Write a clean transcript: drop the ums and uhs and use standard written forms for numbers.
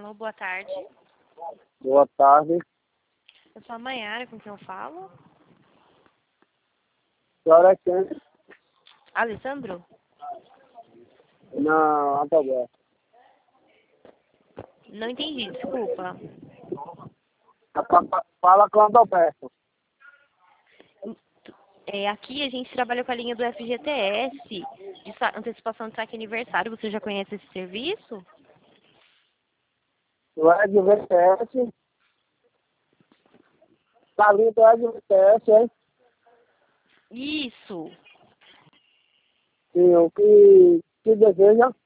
Alô, boa tarde. Boa tarde. Eu sou a Maiara, com quem eu falo. A senhora é quem? Alessandro? Não, Adalberto. Não entendi, desculpa. Fala com o Adalberto. Aqui a gente trabalha com a linha do FGTS, de antecipação de saque aniversário. Você já conhece esse serviço? Tu é de VTS? Salinho, tu é de VTS, hein? Isso. Sim, o que deseja?